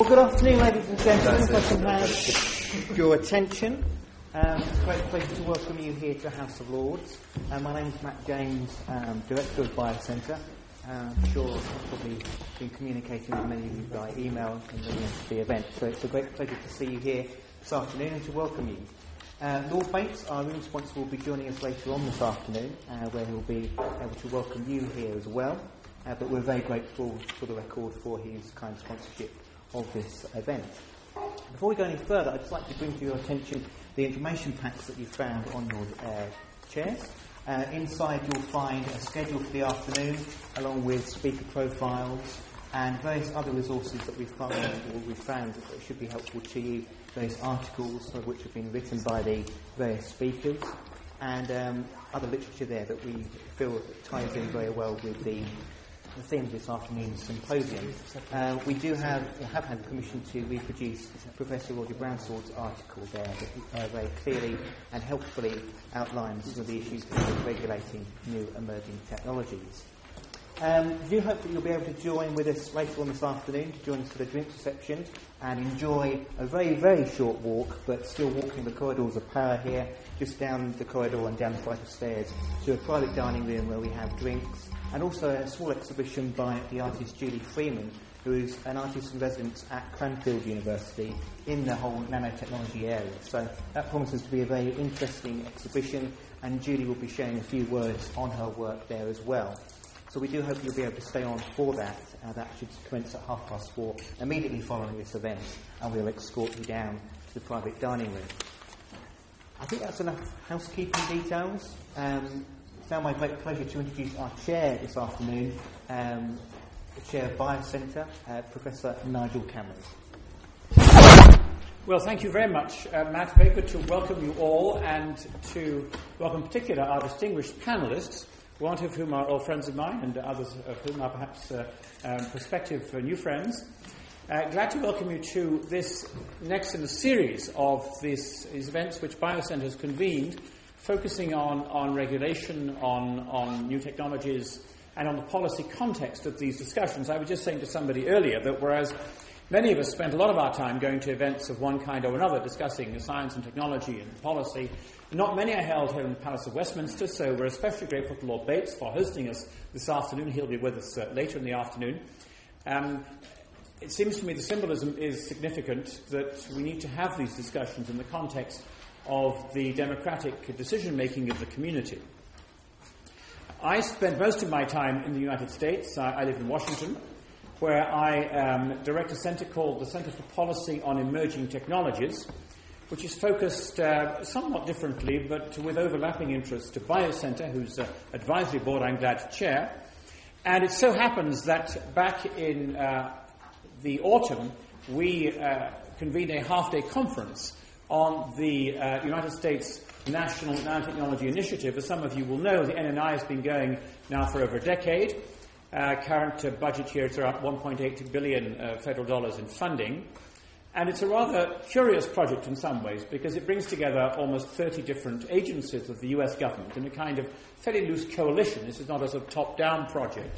Well, good afternoon, ladies and gentlemen. If I can have your attention. It's a great pleasure to welcome you here to the House of Lords. My name is Matt James, Director of Biocentre. I'm sure I've probably been communicating with many of you by email and leading into the event. So it's a great pleasure to see you here this afternoon and to welcome you. Lord Bates, our room sponsor, will be joining us later on this afternoon, where he'll be able to welcome you here as well. But we're very grateful for the record for his kind sponsorship of this event. Before we go any further, I'd just like to bring to your attention the information packs that you found on your chairs. Inside you'll find a schedule for the afternoon, along with speaker profiles and various other resources that we've found that should be helpful to you. Various articles, some of which have been written by the various speakers, and other literature there that we feel ties in very well with the theme of this afternoon's symposium. We have had permission to reproduce Professor Roger Brownsword's article there that very clearly and helpfully outlines some of the issues with regulating new emerging technologies. I do hope that you'll be able to join with us later on this afternoon, to join us for the drinks reception and enjoy a very, very short walk, but still walking the corridors of power here, just down the corridor and down the flight of stairs to a private dining room where we have drinks, and also a small exhibition by the artist Julie Freeman, who is an artist in residence at Cranfield University in the whole nanotechnology area. So that promises to be a very interesting exhibition, and Julie will be sharing a few words on her work there as well. So we do hope you'll be able to stay on for that. That should commence at 4:30 immediately following this event, and we'll escort you down to the private dining room. I think that's enough housekeeping details. It's now my great pleasure to introduce our chair this afternoon, the chair of Biocentre, Professor Nigel Cameron. Well, thank you very much, Matt. Very good to welcome you all, and to welcome in particular our distinguished panellists, one of whom are old friends of mine, and others of whom are perhaps prospective new friends. Glad to welcome you to this next in a series of these events which Biocentre has convened, focusing on regulation, on new technologies, and on the policy context of these discussions. I was just saying to somebody earlier that whereas many of us spent a lot of our time going to events of one kind or another, discussing science and technology and policy, not many are held here in the Palace of Westminster, so we're especially grateful to Lord Bates for hosting us this afternoon. He'll be with us later in the afternoon. It seems to me the symbolism is significant that we need to have these discussions in the context of the democratic decision-making of the community. I spent most of my time in the United States. I live in Washington, where I direct a centre called the Centre for Policy on Emerging Technologies, which is focused somewhat differently, but with overlapping interests, to Biocentre, whose advisory board I'm glad to chair. And it so happens that back in the autumn, we convened a half-day conference on the United States National Nanotechnology Initiative. As some of you will know, the NNI has been going now for over a decade. Current budget here is around $1.8 billion federal dollars in funding. And it's a rather curious project in some ways, because it brings together almost 30 different agencies of the US government in a kind of fairly loose coalition. This is not a sort of top-down project.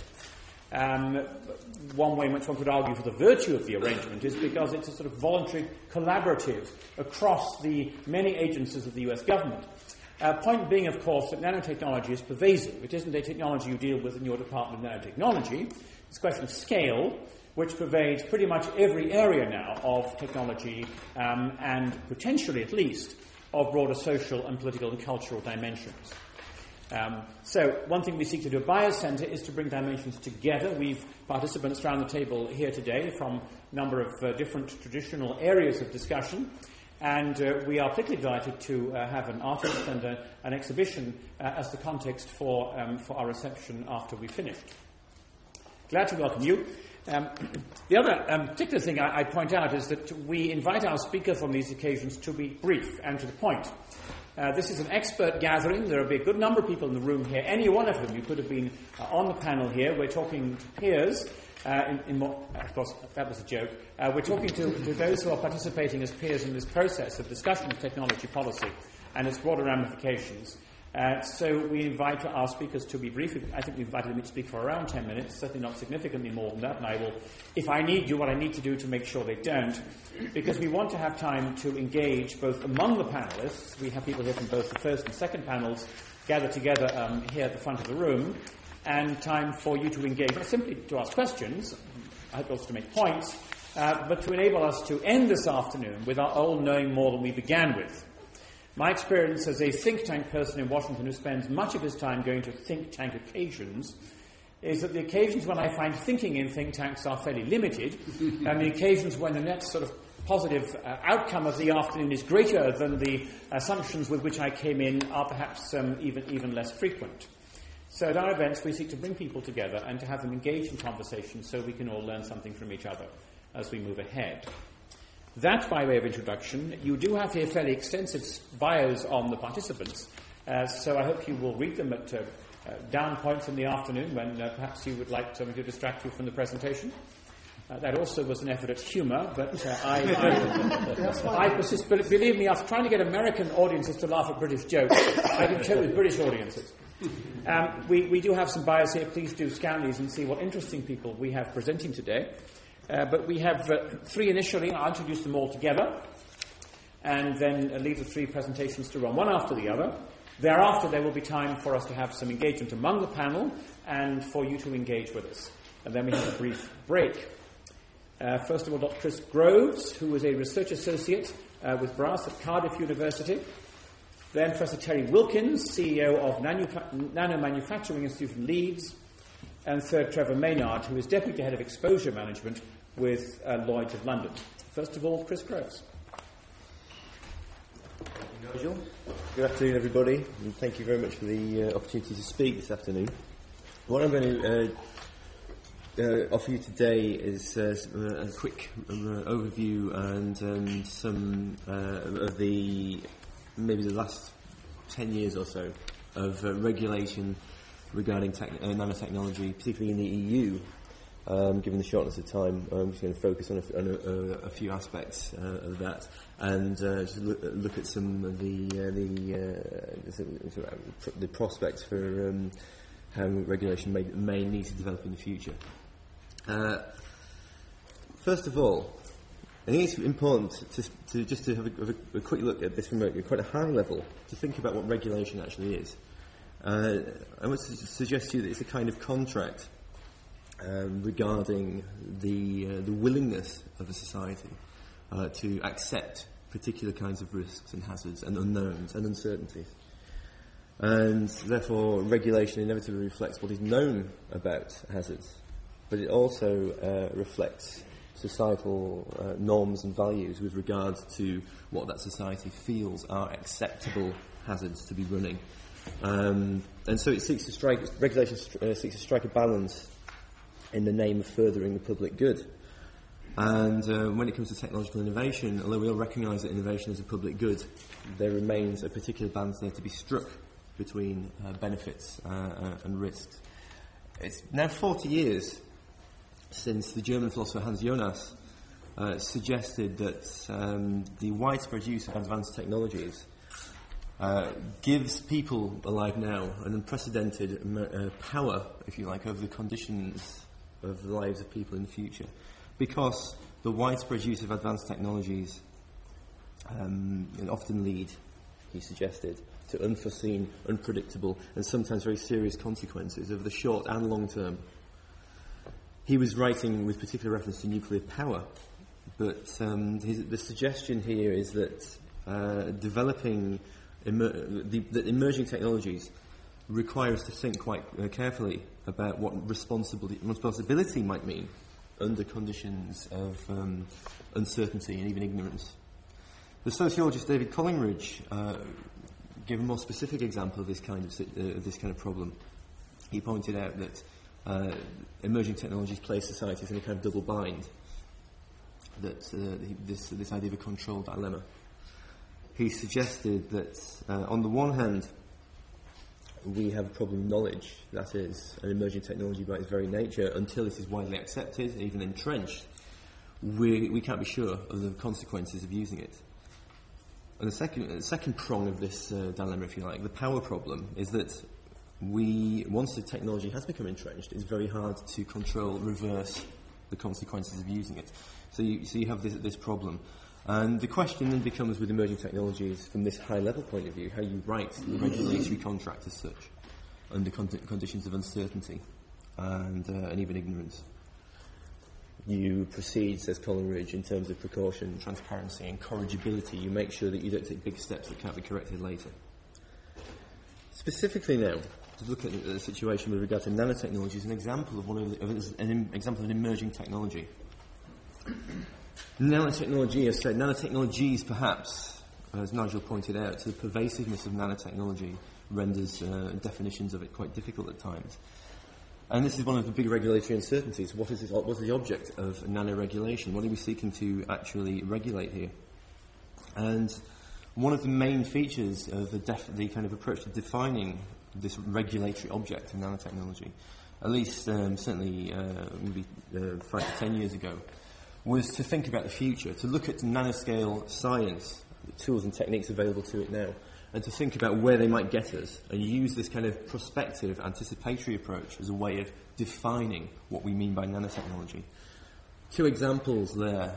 One way in which one could argue for the virtue of the arrangement is because it's a sort of voluntary collaborative across the many agencies of the US government. Point being, of course, that nanotechnology is pervasive. It isn't a technology you deal with in your Department of Nanotechnology. It's a question of scale, which pervades pretty much every area now of technology, and potentially, at least, of broader social and political and cultural dimensions. So one thing we seek to do at Biocentre is to bring dimensions together. We've participants around the table here today from a number of different traditional areas of discussion, and we are particularly delighted to have an artist and an exhibition as the context for our reception after we finished. Glad to welcome you. The other particular thing I point out is that we invite our speakers on these occasions to be brief and to the point. This is an expert gathering. There will be a good number of people in the room here. Any one of them, you could have been on the panel here. We're talking to peers. Of course, that was a joke. We're talking to those who are participating as peers in this process of discussion of technology policy and its broader ramifications. So we invite our speakers to be brief. I think we invited them to speak for around 10 minutes, certainly not significantly more than that, and I will, if I need, do what I need to do to make sure they don't, because we want to have time to engage both among the panellists. We have people here from both the first and second panels gathered together here at the front of the room, and time for you to engage, not simply to ask questions, I hope also to make points, but to enable us to end this afternoon with our all knowing more than we began with. My experience as a think tank person in Washington who spends much of his time going to think tank occasions is that the occasions when I find thinking in think tanks are fairly limited, and the occasions when the next sort of positive outcome of the afternoon is greater than the assumptions with which I came in are perhaps even less frequent. So at our events we seek to bring people together and to have them engage in conversation so we can all learn something from each other as we move ahead. That by way of introduction. You do have here fairly extensive bios on the participants, so I hope you will read them at down points in the afternoon when perhaps you would like something to distract you from the presentation. That also was an effort at humour, but I persist. Believe me, after trying to get American audiences to laugh at British jokes, I can cope with British audiences. We do have some bios here. Please do scan these and see what interesting people we have presenting today. But we have three initially. I'll introduce them all together and then leave the three presentations to run one after the other. Thereafter, there will be time for us to have some engagement among the panel and for you to engage with us. And then we have a brief break. First of all, Dr. Chris Groves, who is a research associate with Brass at Cardiff University. Then Professor Terry Wilkins, CEO of Nano Manufacturing Institute in Leeds. And third, Trevor Maynard, who is Deputy Head of Exposure Management with Lloyd's of London. First of all, Chris Groves. Thank you, Nigel. Good afternoon, everybody, and thank you very much for the opportunity to speak this afternoon. What I'm going to offer you today is a quick overview and some of maybe the last 10 years or so of regulation regarding nanotechnology, particularly in the EU. Given the shortness of time, I'm just going to focus on a few aspects of that, and just look at some of the prospects for how regulation may need to develop in the future. First of all, I think it's important to have a quick look at this from quite a high level to think about what regulation actually is. I want to suggest to you that it's a kind of contract regarding the willingness of a society to accept particular kinds of risks and hazards and unknowns and uncertainties. And therefore, regulation inevitably reflects what is known about hazards, but it also reflects societal norms and values with regard to what that society feels are acceptable hazards to be running. And so it regulation seeks to strike a balance in the name of furthering the public good. And when it comes to technological innovation, although we all recognise that innovation is a public good, there remains a particular balance there to be struck between benefits and risks. It's now 40 years since the German philosopher Hans Jonas suggested that the widespread use of advanced technologies gives people alive now an unprecedented power, if you like, over the conditions of the lives of people in the future, because the widespread use of advanced technologies often lead, he suggested, to unforeseen, unpredictable, and sometimes very serious consequences over the short and long term. He was writing with particular reference to nuclear power, but the suggestion here is that developing that emerging technologies require us to think quite carefully about what responsibility might mean under conditions of uncertainty and even ignorance. The sociologist David Collingridge gave a more specific example of this kind of problem. He pointed out that emerging technologies place societies in a kind of double bind. That this idea of a control dilemma. He suggested that on the one hand, we have a problem of knowledge, that is, an emerging technology by its very nature, until it is widely accepted, even entrenched, we can't be sure of the consequences of using it. And the second prong of this dilemma, if you like, the power problem, is that once the technology has become entrenched, it's very hard to reverse the consequences of using it. So you have this problem. And the question then becomes, with emerging technologies, from this high-level point of view, how you write the regulatory contract as such, under conditions of uncertainty and even ignorance. You proceed, says Coleridge, in terms of precaution, transparency, incorrigibility. You make sure that you don't take big steps that can't be corrected later. Specifically now, to look at the situation with regard to nanotechnology is an example of an example of an emerging technology. Nanotechnology, as said, nanotechnologies perhaps, as Nigel pointed out, the pervasiveness of nanotechnology renders definitions of it quite difficult at times. And this is one of the big regulatory uncertainties. What is the object of nano-regulation? What are we seeking to actually regulate here? And one of the main features of the kind of approach to defining this regulatory object of nanotechnology, at least certainly maybe 5 to 10 years ago, was to think about the future, to look at nanoscale science, the tools and techniques available to it now, and to think about where they might get us, and use this kind of prospective, anticipatory approach as a way of defining what we mean by nanotechnology. 2 examples there.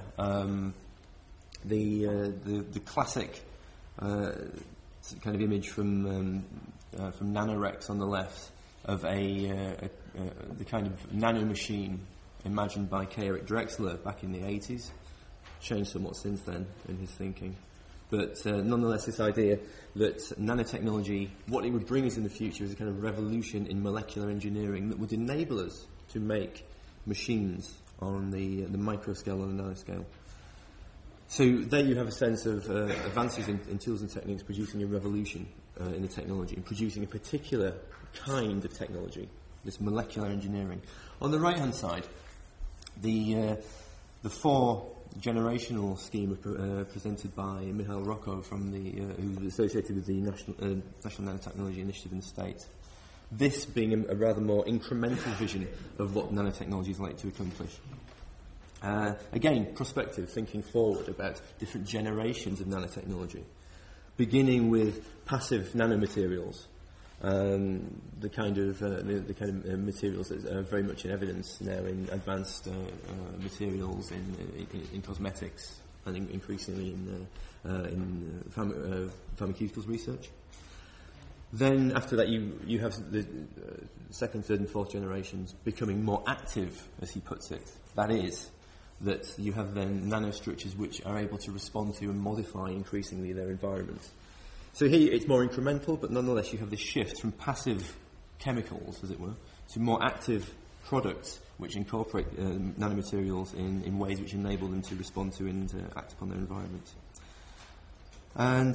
The classic kind of image from Nanorex on the left of the kind of nanomachine imagined by K. Eric Drexler back in the 80s. Changed somewhat since then in his thinking. But nonetheless, this idea that nanotechnology, what it would bring us in the future is a kind of revolution in molecular engineering that would enable us to make machines on the microscale and the nanoscale. So there you have a sense of advances in tools and techniques producing a revolution in the technology, and producing a particular kind of technology, this molecular engineering. On the right-hand side, the 4 generational scheme presented by Michal Rocco who's associated with the National Nanotechnology Initiative in the States. This being a rather more incremental vision of what nanotechnology is like to accomplish. Again, prospective, thinking forward about different generations of nanotechnology, beginning with passive nanomaterials, the kind of materials that are very much in evidence now in advanced materials in cosmetics and increasingly in pharmaceuticals research. Then after that you have the second, third and fourth generations becoming more active, as he puts it. That is, that you have then nanostructures which are able to respond to and modify increasingly their environment. So here it's more incremental, but nonetheless you have this shift from passive chemicals, as it were, to more active products which incorporate nanomaterials in ways which enable them to respond to and act upon their environment. And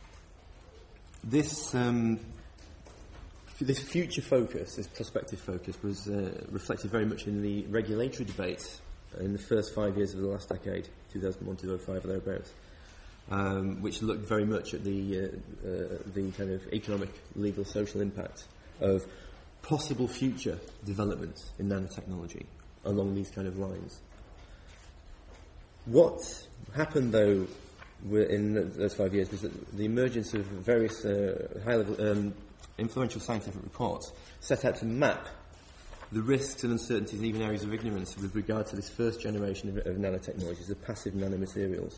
this future focus, this prospective focus, was reflected very much in the regulatory debate in the first 5 years of the last decade, 2001 to 2005 or thereabouts. Which looked very much at the kind of economic, legal, social impact of possible future developments in nanotechnology along these kind of lines. What happened, though, in those 5 years was that the emergence of various high-level, influential scientific reports set out to map the risks and uncertainties and even areas of ignorance with regard to this first generation of nanotechnologies, the passive nanomaterials.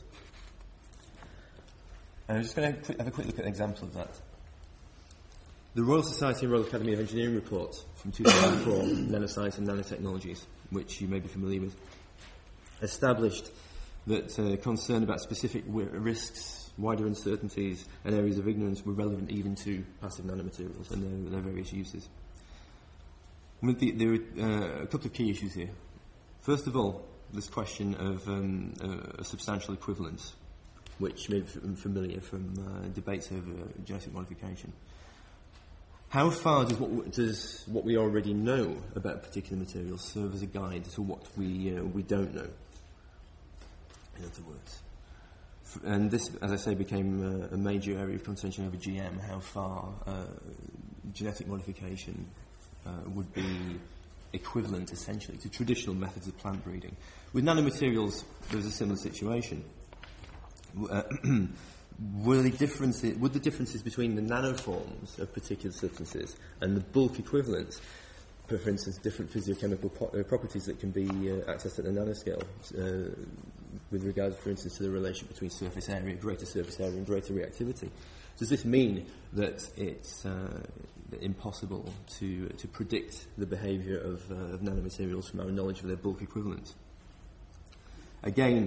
And I'm just going to have a quick look at an example of that. The Royal Society and Royal Academy of Engineering report from 2004, Nanoscience and Nanotechnologies, which you may be familiar with, established that concern about specific risks, wider uncertainties and areas of ignorance were relevant even to passive nanomaterials and their various uses. There are a couple of key issues here. First of all, this question of a substantial equivalence, which may be familiar from debates over genetic modification. How far does what we already know about particular materials serve as a guide to what we don't know? In other words, and this, as I say, became a major area of contention over GM. How far genetic modification would be equivalent, essentially, to traditional methods of plant breeding. With nanomaterials, there's a similar situation. would the differences between the nanoforms of particular substances and the bulk equivalents, for instance, different physiochemical properties that can be accessed at the nanoscale, with regards, for instance, to the relation between surface area, greater surface area, and greater reactivity. Does this mean that it's impossible to predict the behaviour of nanomaterials from our knowledge of their bulk equivalents? Again,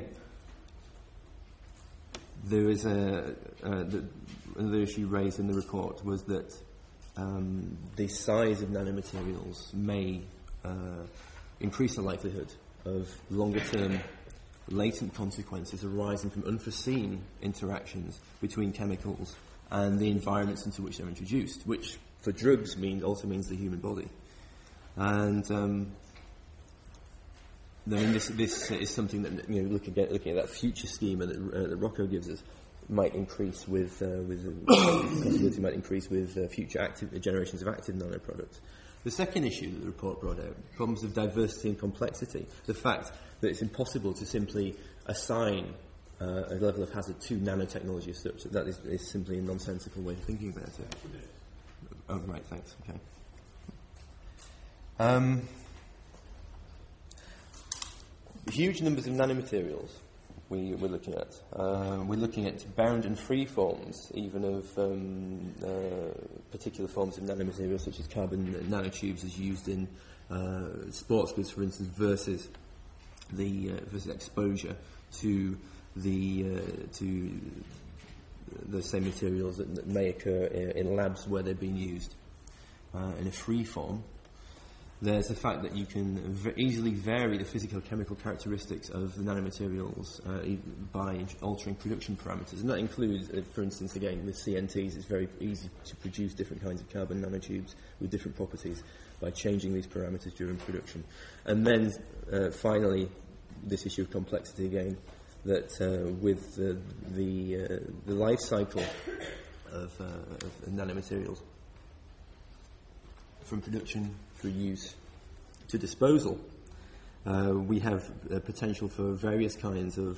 there is another issue raised in the report was that the size of nanomaterials may increase the likelihood of longer-term latent consequences arising from unforeseen interactions between chemicals and the environments into which they're introduced, which for drugs also means the human body. And this is something that, looking at that future schema that Rocco gives us, might increase with possibility might increase with future generations of active nanoproducts. The second issue that the report brought out, problems of diversity and complexity, the fact that it's impossible to simply assign a level of hazard to nanotechnology as such. That is simply a nonsensical way of thinking about it. Oh, right, thanks. Okay. Huge numbers of nanomaterials we're looking at. We're looking at bound and free forms, even of particular forms of nanomaterials, such as carbon nanotubes, as used in sports goods, for instance, versus exposure to the same materials that may occur in labs where they're being used in a free form. There's the fact that you can easily vary the physical-chemical characteristics of the nanomaterials by altering production parameters. And that includes, for instance, again, with CNTs, it's very easy to produce different kinds of carbon nanotubes with different properties by changing these parameters during production. And then, finally, this issue of complexity again, that with the life cycle of nanomaterials, from production through use to disposal, we have potential for various kinds of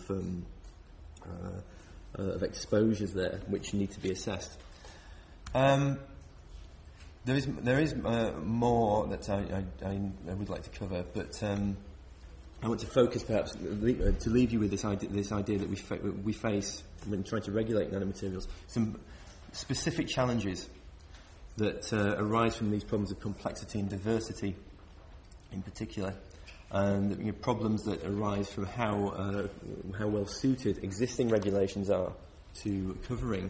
exposures there, which need to be assessed. There is more that I would like to cover, but I want to focus, perhaps, to leave you with this idea that we face when trying to regulate nanomaterials, some specific challenges that arise from these problems of complexity and diversity in particular, and problems that arise from how well suited existing regulations are to covering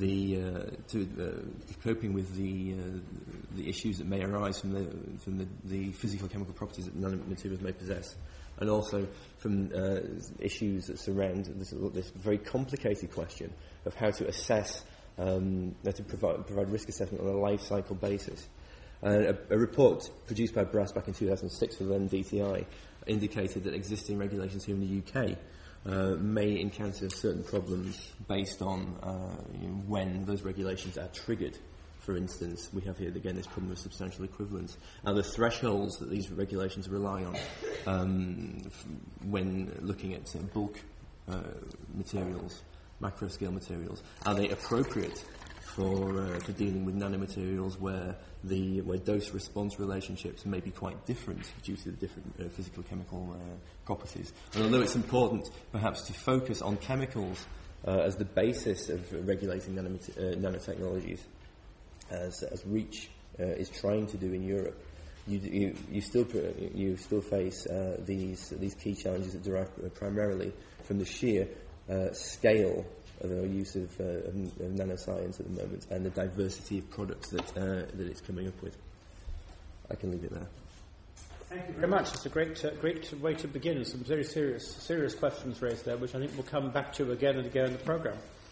coping with the issues that may arise from the physical chemical properties that nanomaterials may possess, and also from issues that surround this very complicated question of how to assess, to provide risk assessment on a life cycle basis. A report produced by BRAS back in 2006 for the NDTI indicated that existing regulations here in the UK may encounter certain problems based on when those regulations are triggered. For instance, we have here again this problem of substantial equivalence and the thresholds that these regulations rely on when looking at bulk materials, macro-scale materials. Are they appropriate for dealing with nanomaterials where dose-response relationships may be quite different due to the different physical-chemical properties? And although it's important perhaps to focus on chemicals as the basis of regulating nanotechnologies, as REACH is trying to do in Europe, you still face these key challenges that derive primarily from the sheer scale of the use of nanoscience at the moment and the diversity of products that it's coming up with. I can leave it there. Thank you very much. It's a great way to begin. Some very serious questions raised there, which I think we'll come back to again and again in the programme.